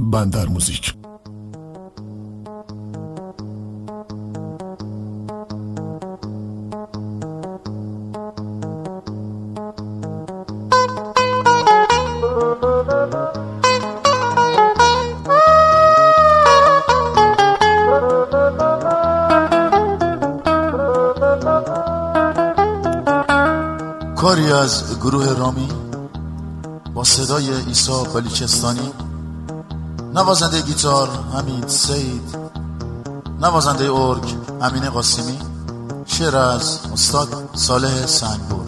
بندر موزیک. کاری از گروه رامی با صدای عیسی بلوچستانی، نوازنده گیتار حمید سید، نوازنده ارگ امین قاسمی، شعر از استاد صالح سنگبر.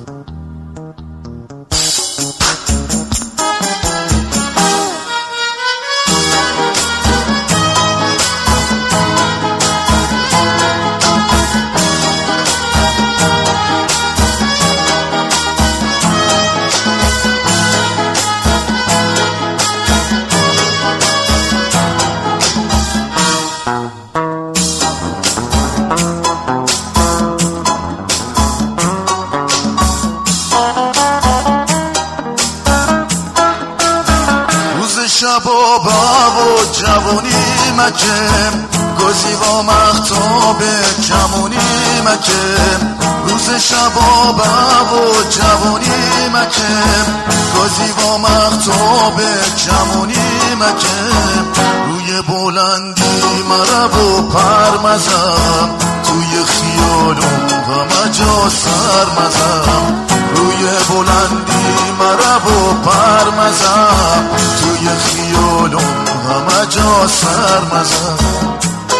شباب و جوانی مکم گزی و مختاب کمونی مکم، روز شباب و جوانی مکم گزی و مختاب کمونی مکم، روی بلندی مرب و پرمزم توی خیالم همه جا سرمزم، روی بلندی مرب و پرمزم توی خیالم همه جا سرمزم.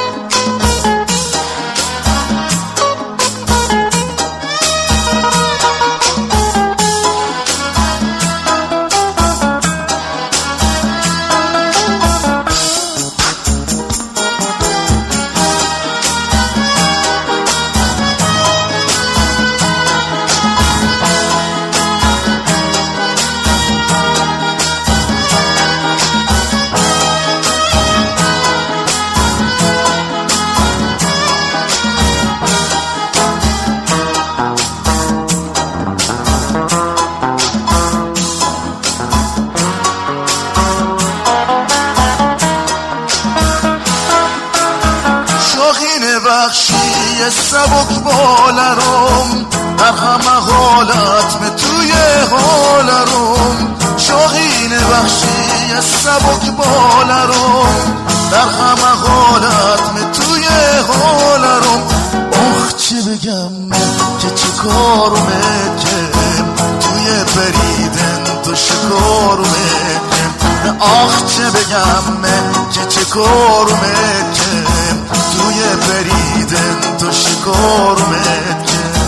بخشی سبک بالرم در همه حالت می توی حالرم، شاهین بخشی سبک بالرم در همه حالت می توی حالرم. آخ چه بگم که چه کارم کم توی بریدن تو شکارم کم، آخ چه بگم که چه کارم کم توی بریدن تو شکارمت که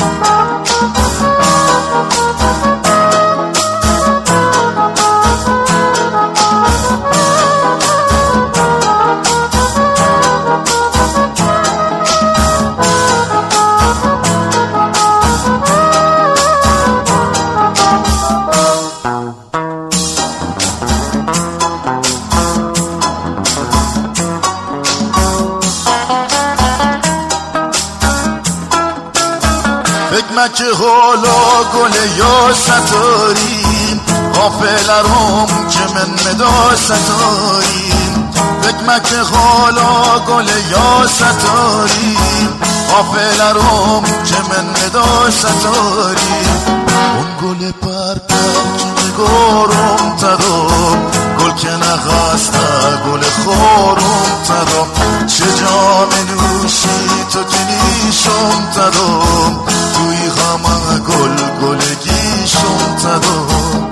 که حالا گل یا ستاریم غافلرم که من مدا ستاریم، بگمه حالا گل یا ستاریم غافلرم که من مدا ستاریم، اون گل پر که نگارم ترم گل که نخسته گل خورم ترم، چه جام نوشی تو که نیشم ترم توی همه گل گلگیشم ترم.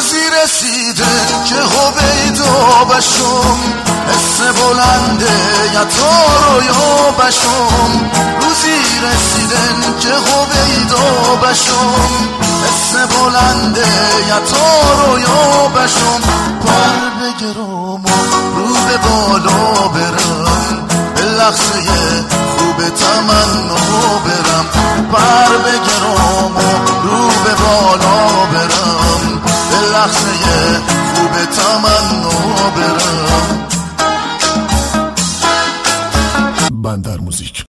بشم حس بلنده یا تو رویا بشم روزی رسیدن که هویدا بشم حس بلنده یا تو رویا بشم پر بگرم و رو به بالا برم به لحظه خوب تمنا برم پر بگرم و رو به بالا برم به لحظه خوب تمنا برم. بندر موزیک.